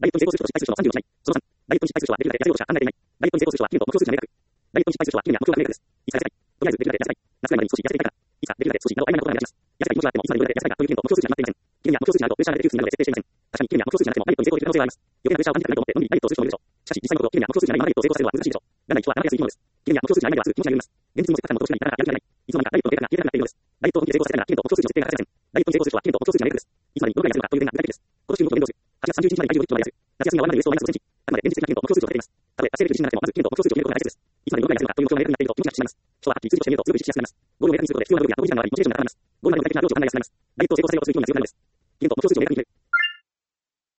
ダイエットに成功する人と失敗する人の30をしない。その3、ダイエットに失敗する人はできるだけ痩せようとしか考えていない。ダイエットに成功する人は期限と目標数値が明確。ダイエットに失敗する人は期限や目標が明確です。いつか痩せたい。とりあえずできるだけ痩せたい。夏くらいまでに少し痩せていたいから。いつかできるだけ少しなど曖昧なことが目立ちます。痩せたい気持ちはあってもいつまでどれだけ痩せたいかという期限と目標数値が決まっていません。期限や目標数値があるとプレッシャーが出て窮屈になるので設定していません。確かに期限や目標数値がなくてもダイエットに成功できる可能性はあります。余計なプレッシャーを感じたくないと思ってのんびりダイエットをする人もいるでしょう。しかし実際のところ期限や目標数値がないままダイエットを成功させるのは難しいでしょう。がない人はならなやすい生き物です。期限や目標数値がないまではすぐ気持ちが緩みます。現実にも切迫感もとしないなかなかやる気が出ない。いつの間にかダイエットの計画が消えなくなっているのです。ダイエットを本気で成功させたいなら期限と目標数値の設定が欠かせません。ダイエットに成功する人は期限と目標数値が明確です。いつまでにどのくらい痩せるかという限が具体的です。今年中にどうする。8月31日までに体重を10キロまで痩せる。夏休みが終わるまでウエストをマイナス5センチ。あくまで現実的な期限と目標数値を立てています。たとえ達成できる自信がなくてもまず期限と目標数値を決めることが大切です。いつまでにどのくらい痩せるかという目標が明確になっていると気持ちが引き締まります。人ははっきり数字として見るとすごく意識しやすくなります。ゴールを明確にすることで必要な部分や得意時間がありモチベーションが高まります。ゴールまでの具体的なアプローチを考えやすくなります。ダイエットを成功させようとする人には必要な部分です。期限と目標数値を明確に決め